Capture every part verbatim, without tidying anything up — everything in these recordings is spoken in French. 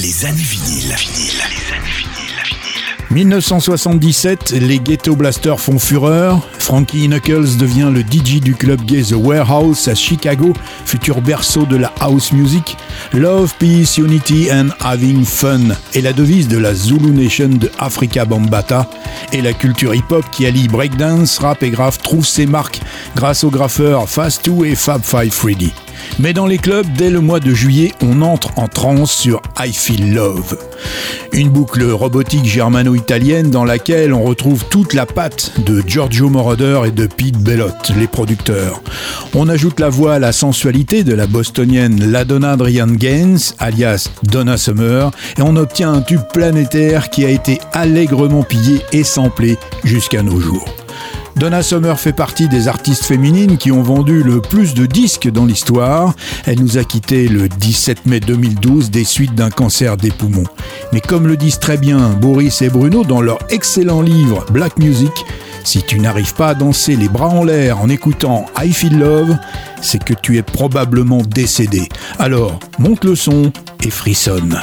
Les années vinyles. Vinyle. Les années vinyles. dix-neuf cent soixante-dix-sept, les Ghetto Blasters font fureur. Frankie Knuckles devient le D J du club gay The Warehouse à Chicago, futur berceau de la house music. Love, Peace, Unity and Having Fun est la devise de la Zulu Nation de Afrika Bambaataa. Et la culture hip-hop qui allie breakdance, rap et graphe trouve ses marques grâce aux graffeurs Fast deux et Fab Five Freddy. Mais dans les clubs, dès le mois de juillet, on entre en transe sur I Feel Love. Une boucle robotique germano-italienne dans laquelle on retrouve toute la patte de Giorgio Moroder et de Pete Bellotte, les producteurs. On ajoute la voix à la sensualité de la bostonienne LaDonna Drian Gaines, alias Donna Summer, et on obtient un tube planétaire qui a été allègrement pillé et samplé jusqu'à nos jours. Donna Summer fait partie des artistes féminines qui ont vendu le plus de disques dans l'histoire. Elle nous a quittés le dix-sept mai deux mille douze des suites d'un cancer des poumons. Mais comme le disent très bien Boris et Bruno dans leur excellent livre Black Music, si tu n'arrives pas à danser les bras en l'air en écoutant I Feel Love, c'est que tu es probablement décédé. Alors, monte le son et frissonne.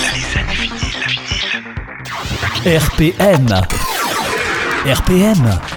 R P M. R P M,